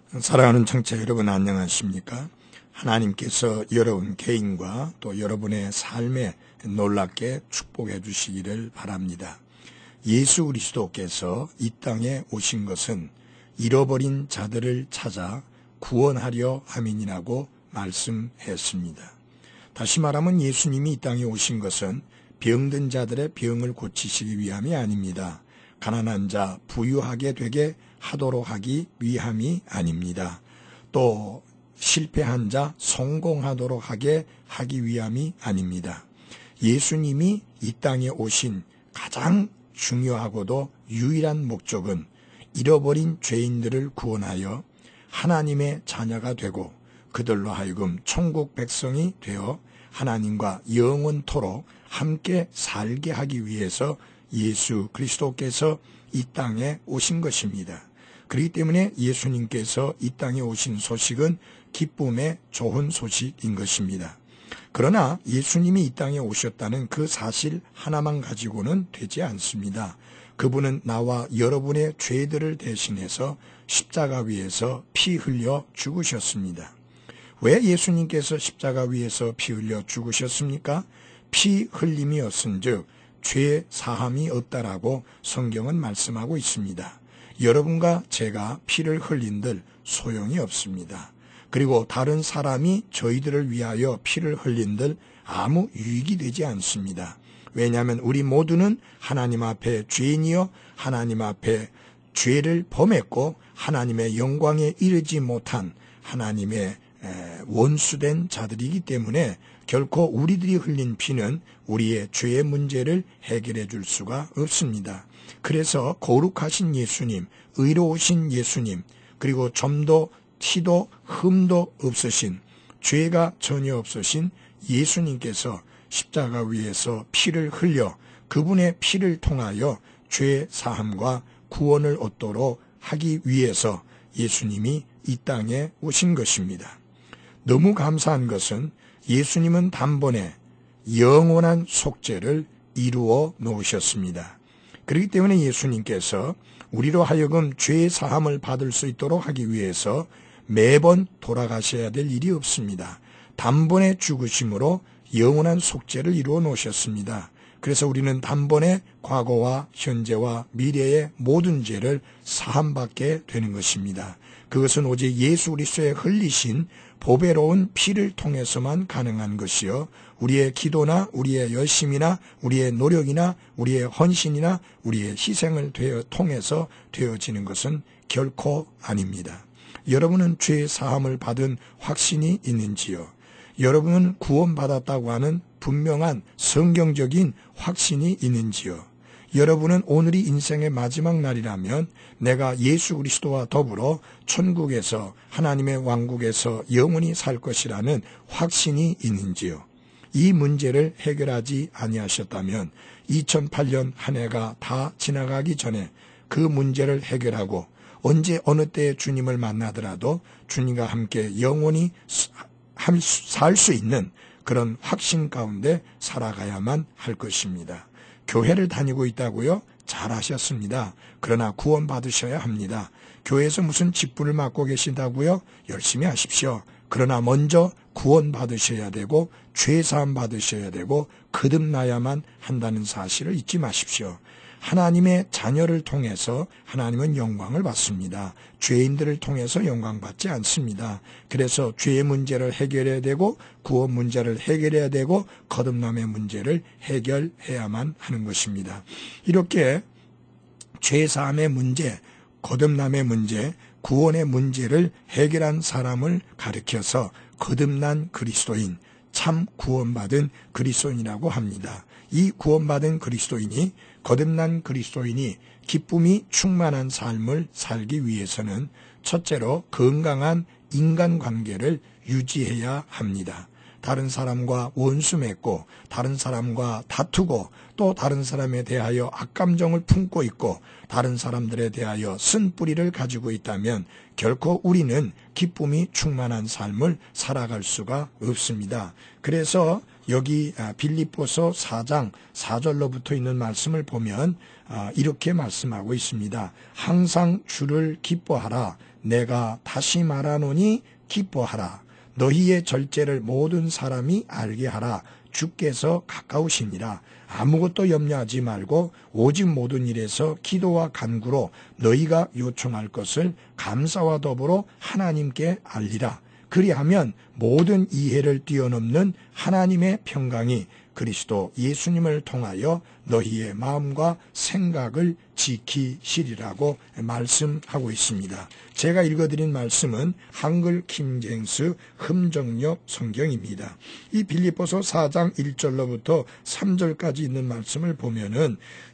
사랑하는 청취자 여러분, 안녕하십니까? 하나님께서 여러분 개인과 또 여러분의 삶에 놀랍게 축복해 주시기를 바랍니다. 예수 그리스도께서 이 땅에 오신 것은 잃어버린 자들을 찾아 구원하려 함이니라고 말씀했습니다. 다시 말하면 예수님이 이 땅에 오신 것은 병든 자들의 병을 고치시기 위함이 아닙니다. 가난한 자 부유하게 되게 하도록 하기 위함이 아닙니다. 또 실패한 자 성공하도록 하기 위함이 아닙니다. 예수님이 이 땅에 오신 가장 중요하고도 유일한 목적은 잃어버린 죄인들을 구원하여 하나님의 자녀가 되고 그들로 하여금 천국 백성이 되어 하나님과 영원토록 함께 살게 하기 위해서 예수 그리스도께서 이 땅에 오신 것입니다. 그렇기 때문에 예수님께서 이 땅에 오신 소식은 기쁨의 좋은 소식인 것입니다. 그러나 예수님이 이 땅에 오셨다는 그 사실 하나만 가지고는 되지 않습니다. 그분은 나와 여러분의 죄들을 대신해서 십자가 위에서 피 흘려 죽으셨습니다. 왜 예수님께서 십자가 위에서 피 흘려 죽으셨습니까? 피 흘림이 없은즉 죄 사함이 없다라고 성경은 말씀하고 있습니다. 여러분과 제가 피를 흘린들 소용이 없습니다. 그리고 다른 사람이 저희들을 위하여 피를 흘린들 아무 유익이 되지 않습니다. 왜냐하면 우리 모두는 하나님 앞에 죄인이요 하나님 앞에 죄를 범했고 하나님의 영광에 이르지 못한 하나님의 원수된 자들이기 때문에 결코 우리들이 흘린 피는 우리의 죄의 문제를 해결해 줄 수가 없습니다. 그래서 거룩하신 예수님, 의로우신 예수님, 그리고 점도 티도 흠도 없으신, 죄가 전혀 없으신 예수님께서 십자가 위에서 피를 흘려 그분의 피를 통하여 죄 사함과 구원을 얻도록 하기 위해서 예수님이 이 땅에 오신 것입니다. 너무 감사한 것은 예수님은 단번에 영원한 속죄를 이루어 놓으셨습니다. 그렇기 때문에 예수님께서 우리로 하여금 죄 사함을 받을 수 있도록 하기 위해서 매번 돌아가셔야 될 일이 없습니다. 단번에 죽으심으로 영원한 속죄를 이루어 놓으셨습니다. 그래서 우리는 단번에 과거와 현재와 미래의 모든 죄를 사함받게 되는 것입니다. 그것은 오직 예수 그리스도의 흘리신 보배로운 피를 통해서만 가능한 것이요 우리의 기도나 우리의 열심이나 우리의 노력이나 우리의 헌신이나 우리의 희생을 통해서 되어지는 것은 결코 아닙니다. 여러분은 죄 사함을 받은 확신이 있는지요? 여러분은 구원받았다고 하는 분명한 성경적인 확신이 있는지요? 여러분은 오늘이 인생의 마지막 날이라면 내가 예수 그리스도와 더불어 천국에서 하나님의 왕국에서 영원히 살 것이라는 확신이 있는지요? 이 문제를 해결하지 아니하셨다면 2008년 한 해가 다 지나가기 전에 그 문제를 해결하고 언제 어느 때에 주님을 만나더라도 주님과 함께 영원히 살 수 있는 그런 확신 가운데 살아가야만 할 것입니다. 교회를 다니고 있다고요? 잘하셨습니다. 그러나 구원 받으셔야 합니다. 교회에서 무슨 직분을 맡고 계신다고요? 열심히 하십시오. 그러나 먼저 구원 받으셔야 되고 죄사함 받으셔야 되고 거듭나야만 한다는 사실을 잊지 마십시오. 하나님의 자녀를 통해서 하나님은 영광을 받습니다. 죄인들을 통해서 영광 받지 않습니다. 그래서 죄의 문제를 해결해야 되고 구원 문제를 해결해야 되고 거듭남의 문제를 해결해야만 하는 것입니다. 이렇게 죄사함의 문제, 거듭남의 문제, 구원의 문제를 해결한 사람을 가리켜서 거듭난 그리스도인, 참 구원받은 그리스도인이라고 합니다. 이 구원받은 그리스도인이 거듭난 그리스도인이 기쁨이 충만한 삶을 살기 위해서는 첫째로 건강한 인간관계를 유지해야 합니다. 다른 사람과 원수 맺고 다른 사람과 다투고 또 다른 사람에 대하여 악감정을 품고 있고 다른 사람들에 대하여 쓴뿌리를 가지고 있다면 결코 우리는 기쁨이 충만한 삶을 살아갈 수가 없습니다. 그래서 여기 빌립보서 4장 4절로부터 있는 말씀을 보면 이렇게 말씀하고 있습니다. 항상 주를 기뻐하라. 내가 다시 말하노니 기뻐하라. 너희의 절제를 모든 사람이 알게 하라. 주께서 가까우시니라. 아무것도 염려하지 말고 오직 모든 일에서 기도와 간구로 너희가 요청할 것을 감사와 더불어 하나님께 알리라. 그리하면 모든 이해를 뛰어넘는 하나님의 평강이 그리스도 예수님을 통하여 너희의 마음과 생각을 지키시리라고 말씀하고 있습니다. 제가 읽어드린 말씀은 한글 킹제임스 흠정역 성경입니다. 이 빌립보서 4장 1절로부터 3절까지 있는 말씀을 보면은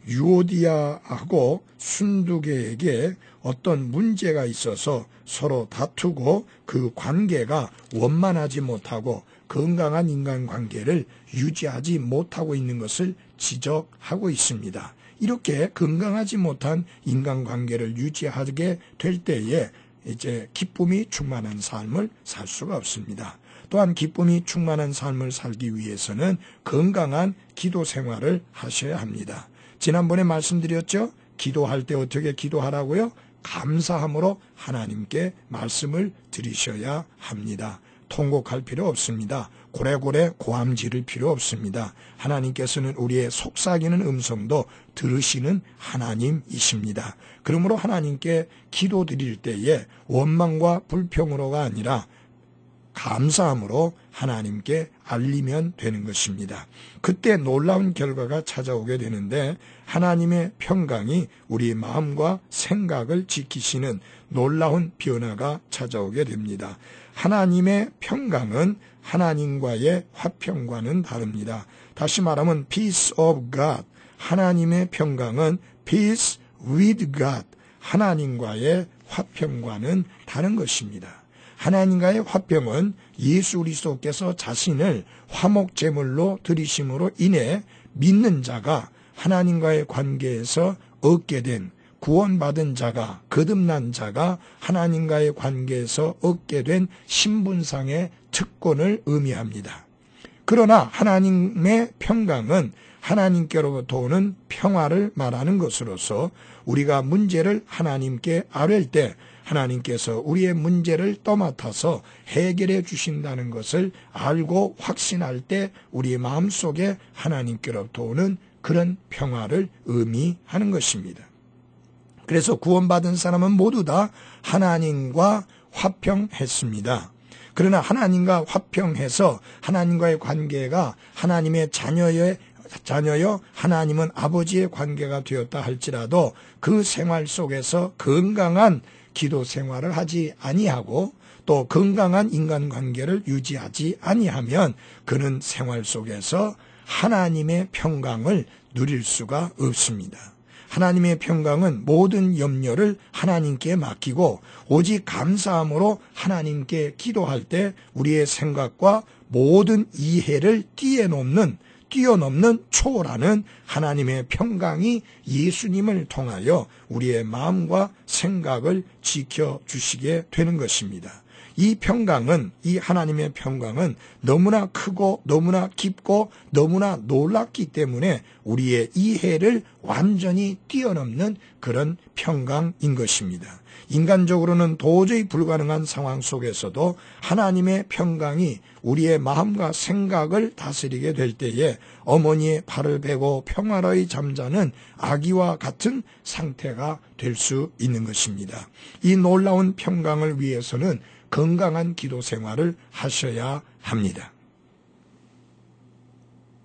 유오디아하고 순두계에게 어떤 문제가 있어서 서로 다투고 그 관계가 원만하지 못하고 건강한 인간관계를 유지하지 못하고 있는 것을 지적하고 있습니다. 이렇게 건강하지 못한 인간관계를 유지하게 될 때에 이제 기쁨이 충만한 삶을 살 수가 없습니다. 또한 기쁨이 충만한 삶을 살기 위해서는 건강한 기도 생활을 하셔야 합니다. 지난번에 말씀드렸죠? 기도할 때 어떻게 기도하라고요? 감사함으로 하나님께 말씀을 드리셔야 합니다. 통곡할 필요 없습니다. 고래고래 고함 지를 필요 없습니다. 하나님께서는 우리의 속삭이는 음성도 들으시는 하나님이십니다. 그러므로 하나님께 기도 드릴 때에 원망과 불평으로가 아니라 감사함으로 하나님께 알리면 되는 것입니다. 그때 놀라운 결과가 찾아오게 되는데 하나님의 평강이 우리 마음과 생각을 지키시는 놀라운 변화가 찾아오게 됩니다. 하나님의 평강은 하나님과의 화평과는 다릅니다. 다시 말하면 peace of God, 하나님의 평강은 peace with God, 하나님과의 화평과는 다른 것입니다. 하나님과의 화평은 예수 그리스도께서 자신을 화목제물로 드리심으로 인해 믿는 자가 하나님과의 관계에서 얻게 된 구원받은 자가, 거듭난 자가 하나님과의 관계에서 얻게 된 신분상의 특권을 의미합니다. 그러나 하나님의 평강은 하나님께로부터 오는 평화를 말하는 것으로서 우리가 문제를 하나님께 아뢰 때 하나님께서 우리의 문제를 떠맡아서 해결해 주신다는 것을 알고 확신할 때 우리 마음속에 하나님께로부터 오는 그런 평화를 의미하는 것입니다. 그래서 구원받은 사람은 모두 다 하나님과 화평했습니다. 그러나 하나님과 화평해서 하나님과의 관계가 하나님의 자녀여 하나님은 아버지의 관계가 되었다 할지라도 그 생활 속에서 건강한 기도 생활을 하지 아니하고 또 건강한 인간관계를 유지하지 아니하면 그는 생활 속에서 하나님의 평강을 누릴 수가 없습니다. 하나님의 평강은 모든 염려를 하나님께 맡기고 오직 감사함으로 하나님께 기도할 때 우리의 생각과 모든 이해를 뛰어넘는 초월하는 하나님의 평강이 예수님을 통하여 우리의 마음과 생각을 지켜주시게 되는 것입니다. 이 평강은, 이 하나님의 평강은 너무나 크고 너무나 깊고 너무나 놀랍기 때문에 우리의 이해를 완전히 뛰어넘는 그런 평강인 것입니다. 인간적으로는 도저히 불가능한 상황 속에서도 하나님의 평강이 우리의 마음과 생각을 다스리게 될 때에 어머니의 발을 베고 평화로이 잠자는 아기와 같은 상태가 될 수 있는 것입니다. 이 놀라운 평강을 위해서는 건강한 기도 생활을 하셔야 합니다.